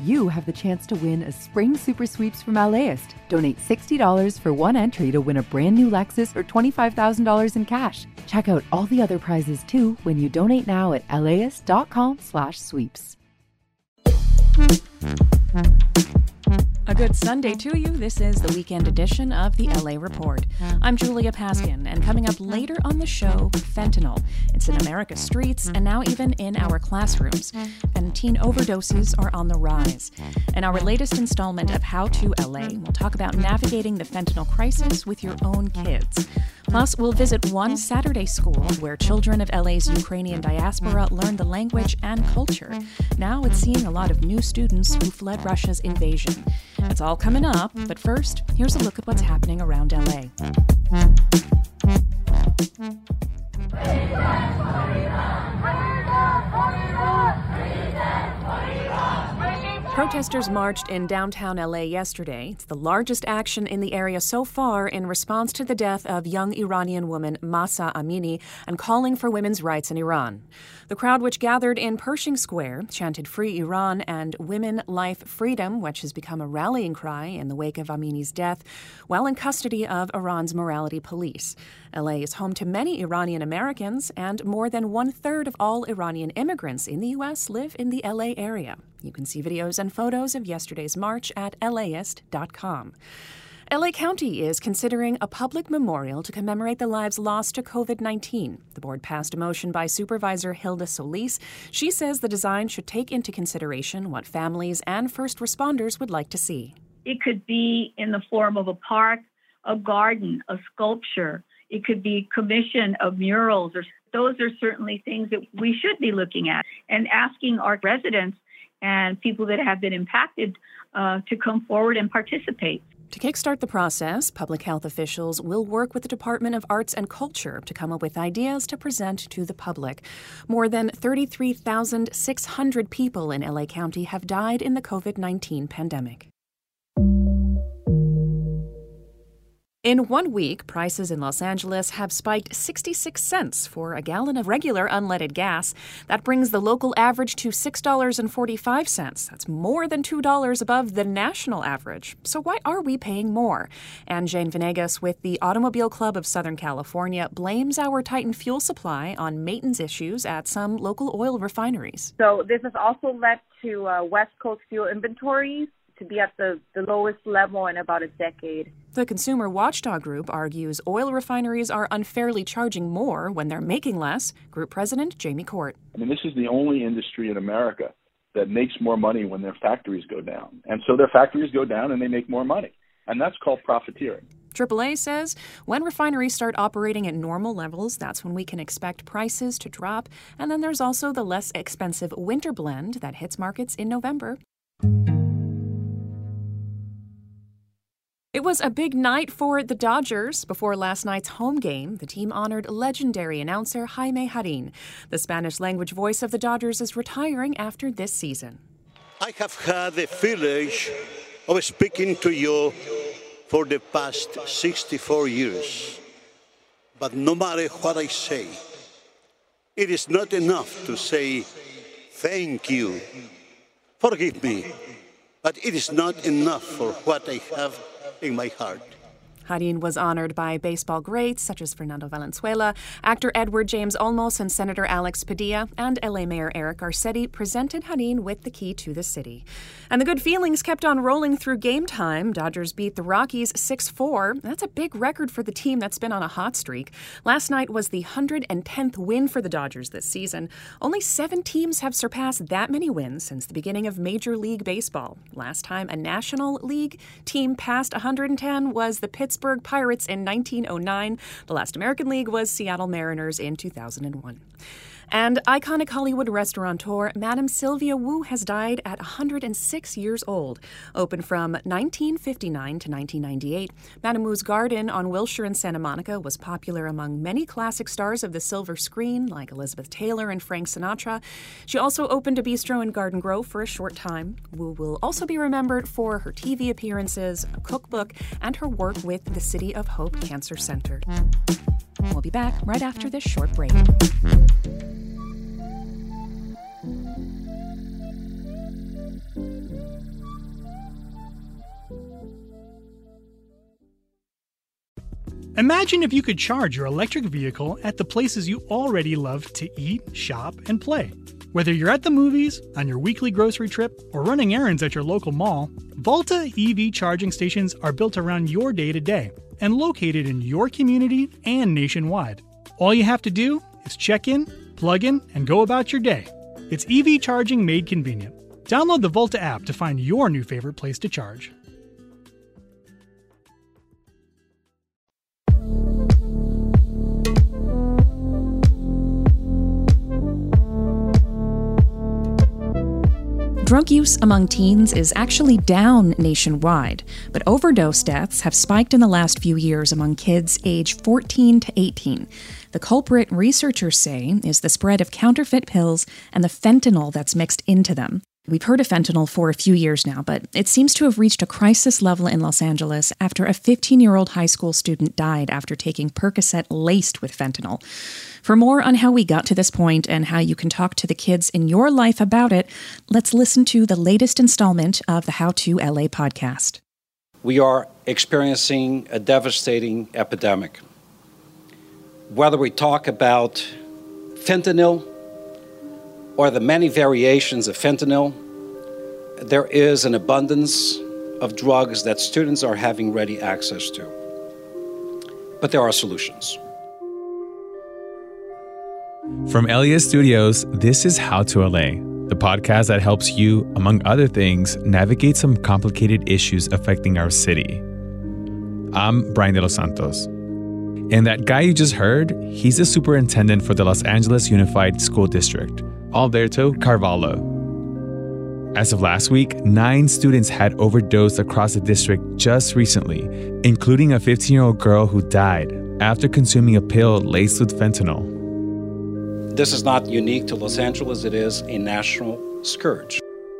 you have the chance to win a Spring Super Sweeps from LAist. Donate $60 for one entry to win a brand new Lexus or $25,000 in cash. Check out all the other prizes too when you donate now at laist.com/sweeps. A good Sunday to you. This is the weekend edition of the LA Report. I'm Julia Paskin, and coming up later on the show, fentanyl. It's in America's streets and now even in our classrooms. And teen overdoses are on the rise. In our latest installment of How to LA, we'll talk about navigating the fentanyl crisis with your own kids. Plus, we'll visit one Saturday school where children of LA's Ukrainian diaspora learn the language and culture. Now it's seeing a lot of new students who fled Russia's invasion. It's all coming up, but first, here's a look at what's happening around LA. Protesters marched in downtown LA yesterday. It's the largest action in the area so far in response to the death of young Iranian woman Mahsa Amini and calling for women's rights in Iran. The crowd, which gathered in Pershing Square, chanted "Free Iran" and "Women, Life, Freedom," which has become a rallying cry in the wake of Amini's death, while in custody of Iran's morality police. LA is home to many Iranian Americans, and more than one-third of all Iranian immigrants in the U.S. live in the LA area. You can see videos and photos of yesterday's march at laist.com. LA County is considering a public memorial to commemorate the lives lost to COVID-19. The board passed a motion by Supervisor Hilda Solis. She says the design should take into consideration what families and first responders would like to see. It could be in the form of a park, a garden, a sculpture. It could be commission of murals. Those are certainly things that we should be looking at and asking our residents and people that have been impacted to come forward and participate. To kickstart the process, public health officials will work with the Department of Arts and Culture to come up with ideas to present to the public. More than 33,600 people in LA County have died in the COVID-19 pandemic. In 1 week, prices in Los Angeles have spiked 66 cents for a gallon of regular unleaded gas. That brings the local average to $6.45. That's more than $2 above the national average. So why are we paying more? And Jane Venegas with the Automobile Club of Southern California blames our tightened fuel supply on maintenance issues at some local oil refineries. So this has also led to West Coast fuel inventories to be at the lowest level in about a decade. The Consumer Watchdog Group argues oil refineries are unfairly charging more when they're making less. Group President Jamie Court. I mean, this is the only industry in America that makes more money when their factories go down. And so their factories go down and they make more money. And that's called profiteering. AAA says when refineries start operating at normal levels, that's when we can expect prices to drop. And then there's also the less expensive winter blend that hits markets in November. It was a big night for the Dodgers. Before last night's home game, the team honored legendary announcer Jaime Jarrín. The Spanish-language voice of the Dodgers is retiring after this season. I have had the privilege of speaking to you for the past 64 years. But no matter what I say, it is not enough to say thank you. Forgive me, but it is not enough for what I have in my heart. Jarrín was honored by baseball greats such as Fernando Valenzuela, actor Edward James Olmos, and Senator Alex Padilla, and LA Mayor Eric Garcetti presented Jarrín with the key to the city. And the good feelings kept on rolling through game time. Dodgers beat the Rockies 6-4. That's a big record for the team that's been on a hot streak. Last night was the 110th win for the Dodgers this season. Only 7 teams have surpassed that many wins since the beginning of Major League Baseball. Last time a National League team passed 110 was the Pittsburgh Pirates in 1909. The last American League was Seattle Mariners in 2001. And iconic Hollywood restaurateur Madame Sylvia Woo has died at 106 years old. Open from 1959 to 1998, Madame Woo's Garden on Wilshire in Santa Monica was popular among many classic stars of the silver screen like Elizabeth Taylor and Frank Sinatra. She also opened a bistro in Garden Grove for a short time. Woo will also be remembered for her TV appearances, a cookbook, and her work with the City of Hope Cancer Center. We'll be back right after this short break. Imagine if you could charge your electric vehicle at the places you already love to eat, shop, and play. Whether you're at the movies, on your weekly grocery trip, or running errands at your local mall, Volta EV charging stations are built around your day-to-day and located in your community and nationwide. All you have to do is check in, plug in, and go about your day. It's EV charging made convenient. Download the Volta app to find your new favorite place to charge. Drug use among teens is actually down nationwide, but overdose deaths have spiked in the last few years among kids aged 14 to 18. The culprit, researchers say, is the spread of counterfeit pills and the fentanyl that's mixed into them. We've heard of fentanyl for a few years now, but it seems to have reached a crisis level in Los Angeles after a 15-year-old high school student died after taking Percocet laced with fentanyl. For more on how we got to this point and how you can talk to the kids in your life about it, let's listen to the latest installment of the How to LA podcast. We are experiencing a devastating epidemic. Whether we talk about fentanyl or the many variations of fentanyl, there is an abundance of drugs that students are having ready access to. But there are solutions. From LES Studios, this is How to LA, the podcast that helps you, among other things, navigate some complicated issues affecting our city. I'm Brian De Los Santos. And that guy you just heard, he's the superintendent for the Los Angeles Unified School District, Alberto Carvalho. As of last week, 9 students had overdosed across the district just recently, including a 15-year-old girl who died after consuming a pill laced with fentanyl. This is not unique to Los Angeles. It is a national scourge.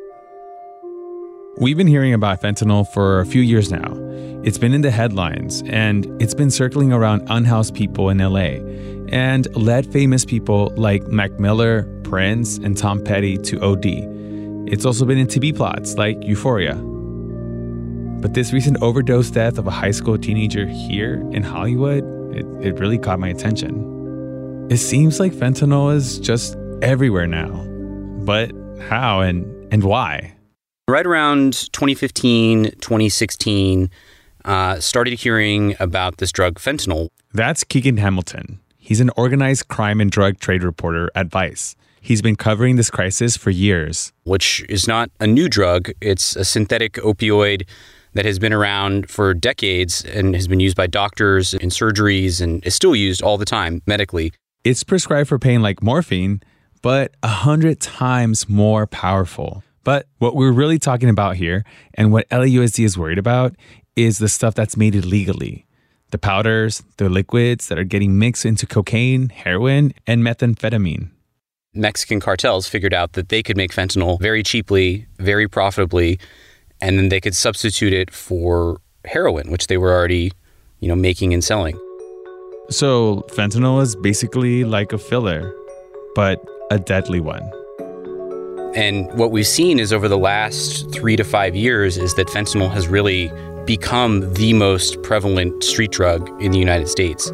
We've been hearing about fentanyl for a few years now. It's been in the headlines, and it's been circling around unhoused people in LA and led famous people like Mac Miller, Prince, and Tom Petty to OD. It's also been in TV plots like Euphoria. But this recent overdose death of a high school teenager here in Hollywood, it really caught my attention. It seems like fentanyl is just everywhere now. But how and why? Right around 2015, 2016, started hearing about this drug fentanyl. That's Keegan Hamilton. He's an organized crime and drug trade reporter at Vice. He's been covering this crisis for years. Which is not a new drug. It's a synthetic opioid that has been around for decades and has been used by doctors in surgeries and is still used all the time medically. It's prescribed for pain like morphine, but 100 times more powerful. But what we're really talking about here, and what LAUSD is worried about, is the stuff that's made illegally. The powders, the liquids that are getting mixed into cocaine, heroin, and methamphetamine. Mexican cartels figured out that they could make fentanyl very cheaply, very profitably, and then they could substitute it for heroin, which they were already, making and selling. So fentanyl is basically like a filler, but a deadly one. And what we've seen is over the last 3 to 5 years is that fentanyl has really become the most prevalent street drug in the United States.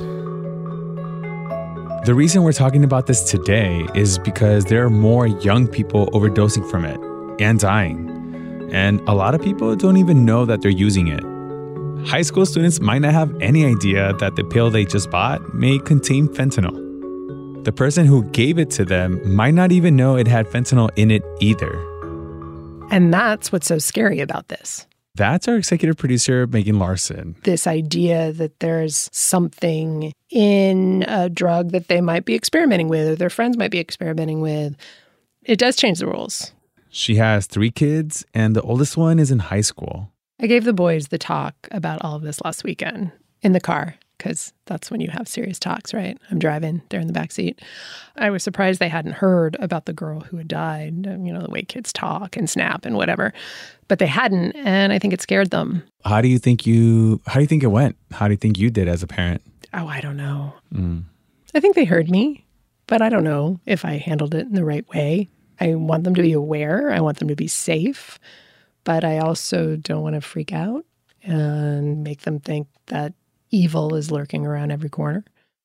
The reason we're talking about this today is because there are more young people overdosing from it and dying. And a lot of people don't even know that they're using it. High school students might not have any idea that the pill they just bought may contain fentanyl. The person who gave it to them might not even know it had fentanyl in it either. And that's what's so scary about this. That's our executive producer, Megan Larson. This idea that there's something in a drug that they might be experimenting with or their friends might be experimenting with, it does change the rules. She has 3 kids, and the oldest one is in high school. I gave the boys the talk about all of this last weekend in the car, because that's when you have serious talks, right? I'm driving, they're in the backseat. I was surprised they hadn't heard about the girl who had died, the way kids talk and snap and whatever. But they hadn't, and I think it scared them. How do you think it went? How do you think you did as a parent? Oh, I don't know. I think they heard me, but I don't know if I handled it in the right way. I want them to be aware. I want them to be safe. But I also don't want to freak out and make them think that evil is lurking around every corner.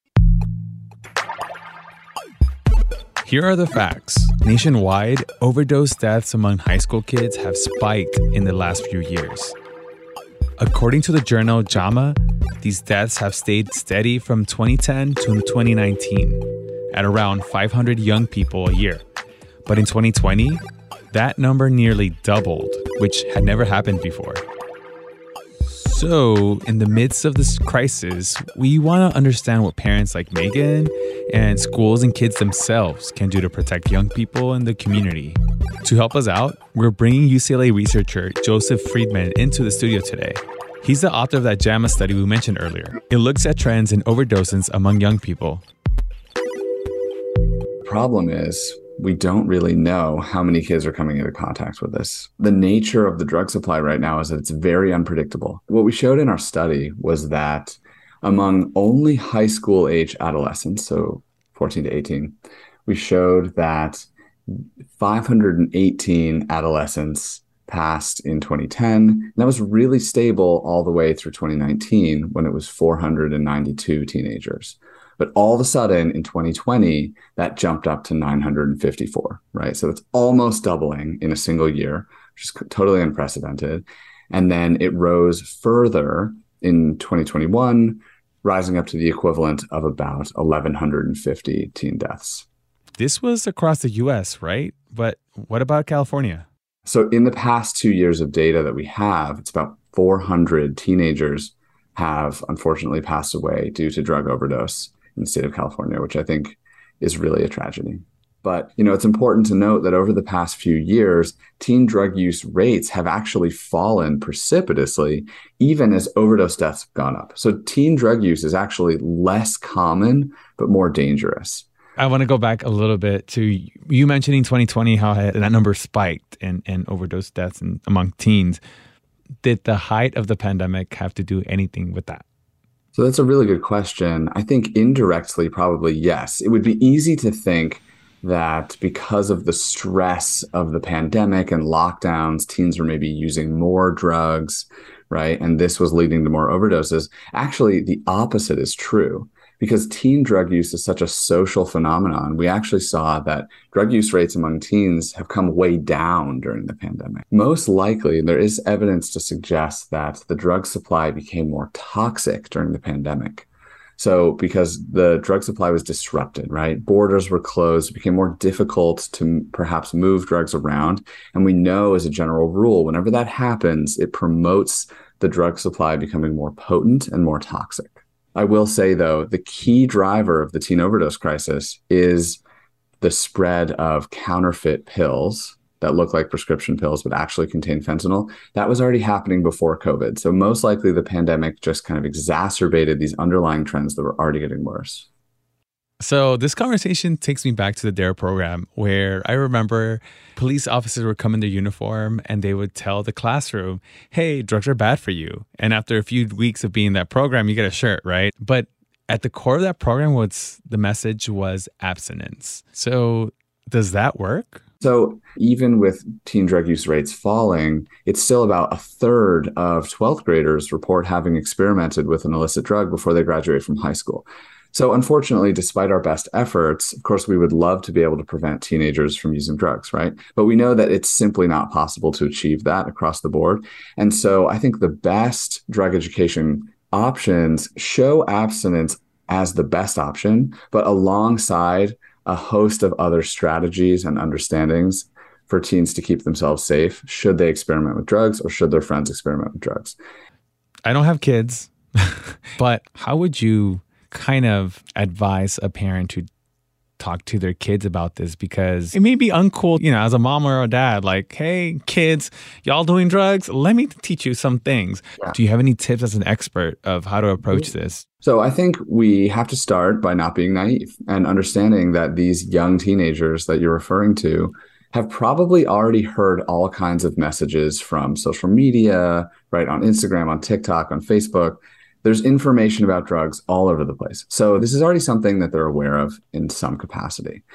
Here are the facts. Nationwide, overdose deaths among high school kids have spiked in the last few years. According to the journal JAMA, these deaths have stayed steady from 2010 to 2019 at around 500 young people a year. But in 2020, that number nearly doubled, which had never happened before. So, in the midst of this crisis, we want to understand what parents like Megan and schools and kids themselves can do to protect young people in the community. To help us out, we're bringing UCLA researcher Joseph Friedman into the studio today. He's the author of that JAMA study we mentioned earlier. It looks at trends in overdoses among young people. The problem is we don't really know how many kids are coming into contact with this. The nature of the drug supply right now is that it's very unpredictable. What we showed in our study was that among only high school age adolescents, so 14 to 18, we showed that 518 adolescents passed in 2010. And that was really stable all the way through 2019 when it was 492 teenagers. But all of a sudden in 2020, that jumped up to 954, right? So it's almost doubling in a single year, which is totally unprecedented. And then it rose further in 2021, rising up to the equivalent of about 1,150 teen deaths. This was across the US, right? But what about California? So in the past 2 years of data that we have, it's about 400 teenagers have unfortunately passed away due to drug overdose in the state of California, which I think is really a tragedy. But, it's important to note that over the past few years, teen drug use rates have actually fallen precipitously, even as overdose deaths have gone up. So teen drug use is actually less common, but more dangerous. I want to go back a little bit to you mentioning 2020, how that number spiked in overdose deaths among teens. Did the height of the pandemic have to do anything with that? So that's a really good question. I think indirectly, probably yes. It would be easy to think that because of the stress of the pandemic and lockdowns, teens were maybe using more drugs, right? And this was leading to more overdoses. Actually, the opposite is true. Because teen drug use is such a social phenomenon, we actually saw that drug use rates among teens have come way down during the pandemic. Most likely, there is evidence to suggest that the drug supply became more toxic during the pandemic. So because the drug supply was disrupted, right? Borders were closed, it became more difficult to perhaps move drugs around. And we know as a general rule, whenever that happens, it promotes the drug supply becoming more potent and more toxic. I will say, though, the key driver of the teen overdose crisis is the spread of counterfeit pills that look like prescription pills but actually contain fentanyl. That was already happening before COVID. So most likely the pandemic just kind of exacerbated these underlying trends that were already getting worse. So this conversation takes me back to the DARE program, where I remember police officers would come in their uniform and they would tell the classroom, hey, drugs are bad for you. And after a few weeks of being in that program, you get a shirt, right? But at the core of that program, the message was abstinence. So does that work? So even with teen drug use rates falling, it's still about a third of 12th graders report having experimented with an illicit drug before they graduate from high school. So unfortunately, despite our best efforts, of course, we would love to be able to prevent teenagers from using drugs, right? But we know that it's simply not possible to achieve that across the board. And so I think the best drug education options show abstinence as the best option, but alongside a host of other strategies and understandings for teens to keep themselves safe, should they experiment with drugs or should their friends experiment with drugs. I don't have kids, but how would you kind of advise a parent to talk to their kids about this? Because it may be uncool, as a mom or a dad, like, hey, kids, y'all doing drugs? Let me teach you some things. Yeah. Do you have any tips as an expert of how to approach this? So I think we have to start by not being naive and understanding that these young teenagers that you're referring to have probably already heard all kinds of messages from social media, right? On Instagram, on TikTok, on Facebook. There's information about drugs all over the place. So this is already something that they're aware of in some capacity.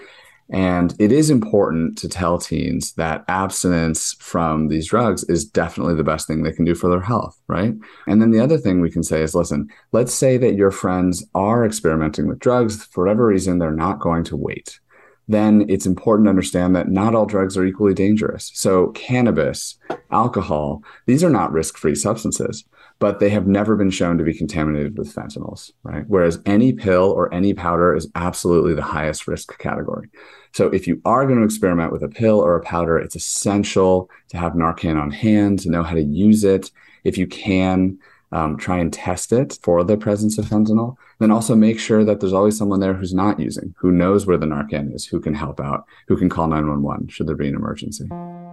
And it is important to tell teens that abstinence from these drugs is definitely the best thing they can do for their health, right? And then the other thing we can say is, listen, let's say that your friends are experimenting with drugs. For whatever reason, they're not going to wait. Then it's important to understand that not all drugs are equally dangerous. So cannabis, alcohol, these are not risk-free substances, but they have never been shown to be contaminated with fentanyls, right? Whereas any pill or any powder is absolutely the highest risk category. So if you are going to experiment with a pill or a powder, it's essential to have Narcan on hand, to know how to use it. If you can, try and test it for the presence of fentanyl. Then also make sure that there's always someone there who's not using, who knows where the Narcan is, who can help out, who can call 911 should there be an emergency.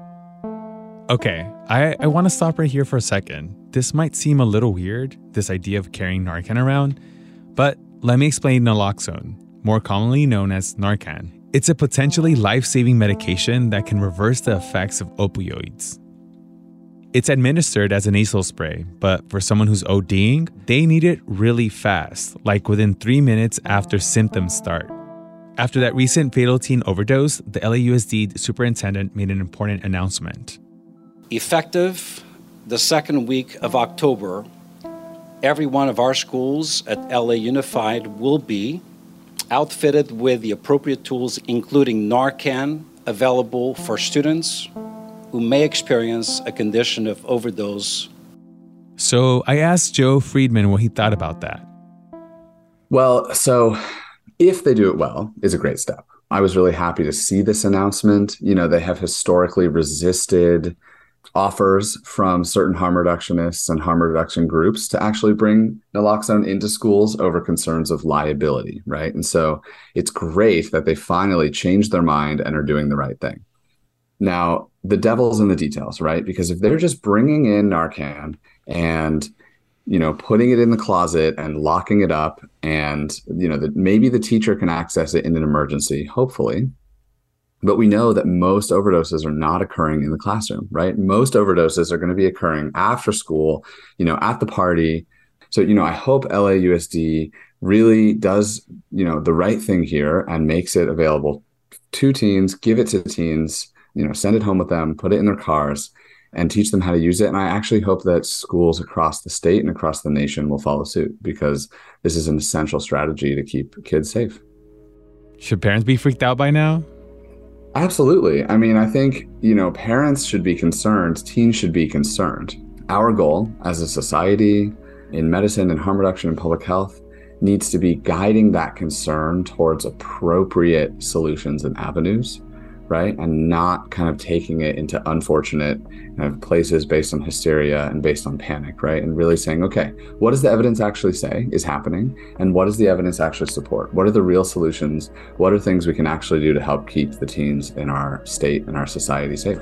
Okay, I want to stop right here for a second. This might seem a little weird, this idea of carrying Narcan around, but let me explain naloxone, more commonly known as Narcan. It's a potentially life-saving medication that can reverse the effects of opioids. It's administered as a nasal spray, but for someone who's ODing, they need it really fast, like within 3 minutes after symptoms start. After that recent fatal teen overdose, the LAUSD superintendent made an important announcement. Effective the second week of October, every one of our schools at LA Unified will be outfitted with the appropriate tools, including Narcan, available for students who may experience a condition of overdose. So I asked Joe Friedman what he thought about that. Well, so if they do it well, is a great step. I was really happy to see this announcement. You know, they have historically resisted offers from certain harm reductionists and harm reduction groups to actually bring naloxone into schools over concerns of liability, right? And so it's great that they finally changed their mind and are doing the right thing. Now, the devil's in the details, right? Because if they're just bringing in Narcan and, you know, putting it in the closet and locking it up and, you know, that maybe the teacher can access it in an emergency, hopefully. But we know that most overdoses are not occurring in the classroom, right? Most overdoses are going to be occurring after school, you know, at the party. So, you know, I hope LAUSD really does, you know, the right thing here and makes it available to teens, give it to teens, you know, send it home with them, put it in their cars and teach them how to use it. And I actually hope that schools across the state and across the nation will follow suit, because this is an essential strategy to keep kids safe. Should parents be freaked out by now? Absolutely. I mean, I think, you know, parents should be concerned, teens should be concerned. Our goal as a society in medicine and harm reduction and public health needs to be guiding that concern towards appropriate solutions and avenues, right? And not kind of taking it into unfortunate kind of places based on hysteria and based on panic, right? And really saying, okay, what does the evidence actually say is happening? And what does the evidence actually support? What are the real solutions? What are things we can actually do to help keep the teens in our state and our society safe?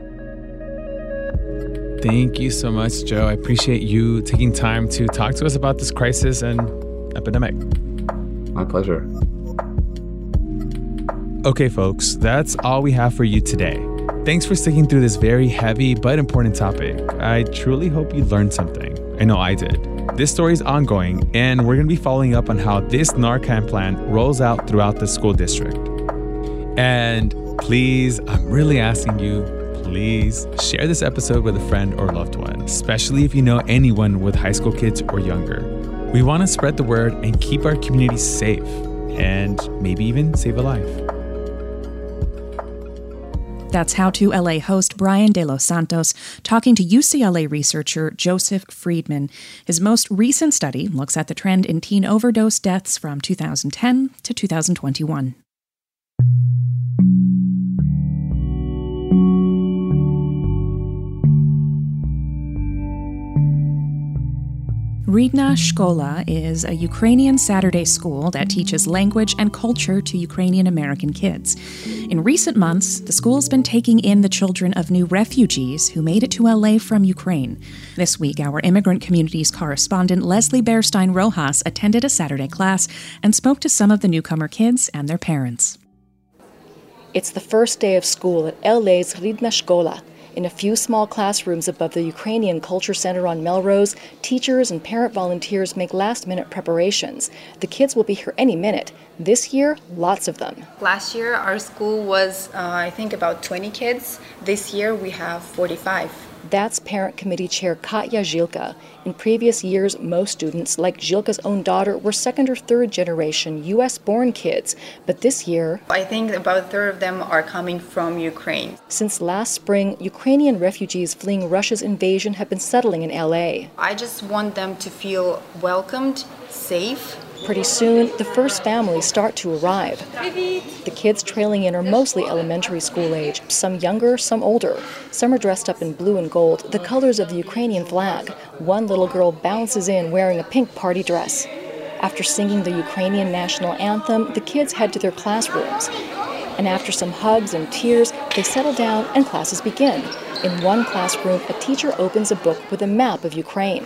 Thank you so much, Joe. I appreciate you taking time to talk to us about this crisis and epidemic. My pleasure. Okay, folks, that's all we have for you today. Thanks for sticking through this very heavy but important topic. I truly hope you learned something. I know I did. This story is ongoing, and we're going to be following up on how this Narcan plan rolls out throughout the school district. And please, I'm really asking you, please share this episode with a friend or loved one, especially if you know anyone with high school kids or younger. We want to spread the word and keep our community safe, and maybe even save a life. That's How to LA host Brian De Los Santos talking to UCLA researcher Joseph Friedman. His most recent study looks at the trend in teen overdose deaths from 2010 to 2021. Ridna Shkola is a Ukrainian Saturday school that teaches language and culture to Ukrainian American kids. In recent months, the school's been taking in the children of new refugees who made it to LA from Ukraine. This week, our immigrant communities correspondent Leslie Bearstein Rojas attended a Saturday class and spoke to some of the newcomer kids and their parents. It's the first day of school at LA's Ridna Shkola. In a few small classrooms above the Ukrainian Culture Center on Melrose, teachers and parent volunteers make last-minute preparations. The kids will be here any minute. This year, lots of them. Last year, our school was, I think, about 20 kids. This year, we have 45. That's Parent Committee Chair Katya Zhilka. In previous years, most students, like Zhilka's own daughter, were second or third generation U.S.-born kids. But this year, I think about a third of them are coming from Ukraine. Since last spring, Ukrainian refugees fleeing Russia's invasion have been settling in L.A. I just want them to feel welcomed, safe. Pretty soon, the first families start to arrive. The kids trailing in are mostly elementary school age, some younger, some older. Some are dressed up in blue and gold, the colors of the Ukrainian flag. One little girl bounces in wearing a pink party dress. After singing the Ukrainian national anthem, the kids head to their classrooms. And after some hugs and tears, they settle down and classes begin. In one classroom, a teacher opens a book with a map of Ukraine.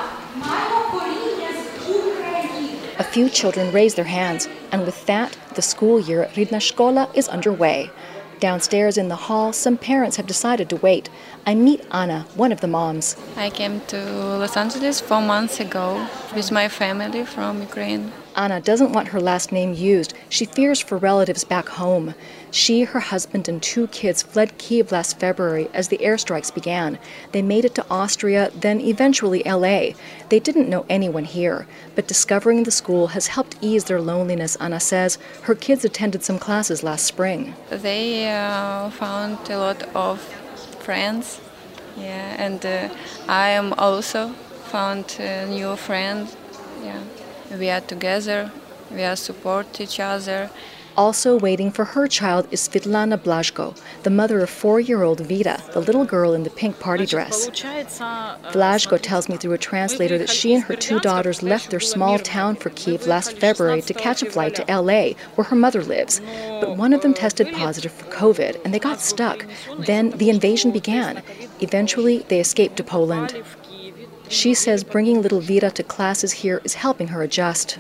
A few children raise their hands, and with that, the school year at Ridna Shkola is underway. Downstairs in the hall, some parents have decided to wait. I meet Anna, one of the moms. I came to Los Angeles 4 months ago with my family from Ukraine. Anna doesn't want her last name used. She fears for relatives back home. She, her husband, and 2 kids fled Kyiv last February as the airstrikes began. They made it to Austria, then eventually L.A. They didn't know anyone here, but discovering the school has helped ease their loneliness, Anna says. Her kids attended some classes last spring. They found a lot of friends, and I am also found a new friend. We are together, we are support each other. Also waiting for her child is Svetlana Blazhko, the mother of 4-year-old Vita, the little girl in the pink party dress. Blazhko tells me through a translator that she and her 2 daughters left their small town for Kyiv last February to catch a flight to L.A., where her mother lives. But one of them tested positive for COVID, and they got stuck. Then the invasion began. Eventually, they escaped to Poland. She says bringing little Vita to classes here is helping her adjust.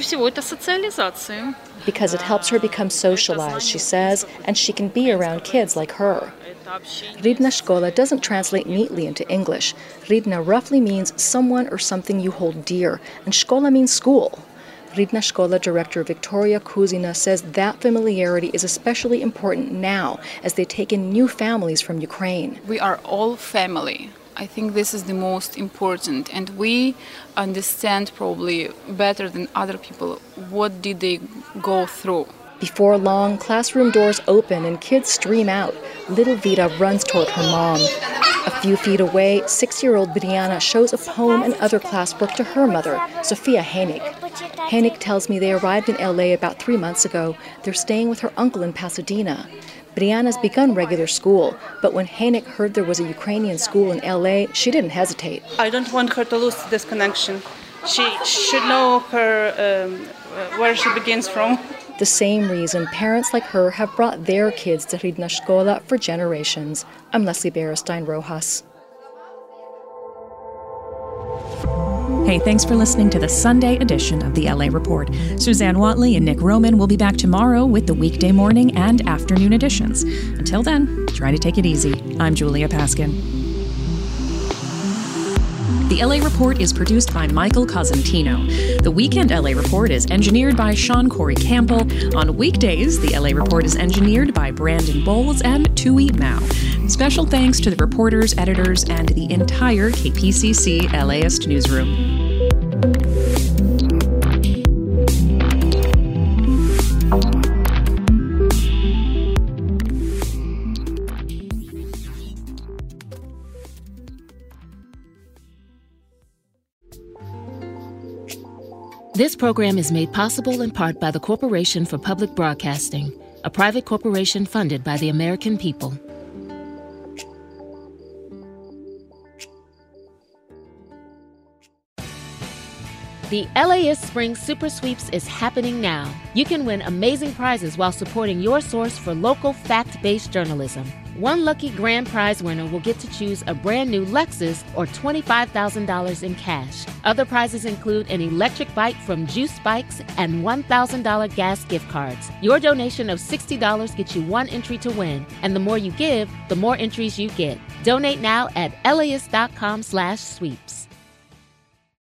Because it helps her become socialized, she says, and she can be around kids like her. Ridna Shkola doesn't translate neatly into English. Ridna roughly means someone or something you hold dear, and Shkola means school. Ridna Shkola director Victoria Kuzina says that familiarity is especially important now as they take in new families from Ukraine. We are all family. I think this is the most important, and we understand probably better than other people what did they go through. Before long, classroom doors open and kids stream out. Little Vita runs toward her mom. A few feet away, 6-year-old Brianna shows a poem and other classwork to her mother, Sofia Henik. Henik tells me they arrived in L.A. about 3 months ago. They're staying with her uncle in Pasadena. Brianna's begun regular school, but when Henik heard there was a Ukrainian school in L.A., she didn't hesitate. I don't want her to lose this connection. She should know her where she begins from. The same reason parents like her have brought their kids to Ridna Shkola for generations. I'm Leslie Berestein Rojas. Hey, thanks for listening to the Sunday edition of the LA Report. Suzanne Watley and Nick Roman will be back tomorrow with the weekday morning and afternoon editions. Until then, try to take it easy. I'm Julia Paskin. The LA Report is produced by Michael Cosentino. The Weekend LA Report is engineered by Sean Corey Campbell. On weekdays, the LA Report is engineered by Brandon Bowles and Tui Mao. Special thanks to the reporters, editors, and the entire KPCC LAist newsroom. This program is made possible in part by the Corporation for Public Broadcasting, a private corporation funded by the American people. The LAist Spring Super Sweeps is happening now. You can win amazing prizes while supporting your source for local fact-based journalism. One lucky grand prize winner will get to choose a brand new Lexus or $25,000 in cash. Other prizes include an electric bike from Juice Bikes and $1,000 gas gift cards. Your donation of $60 gets you one entry to win, and the more you give, the more entries you get. Donate now at LAist.com/sweeps.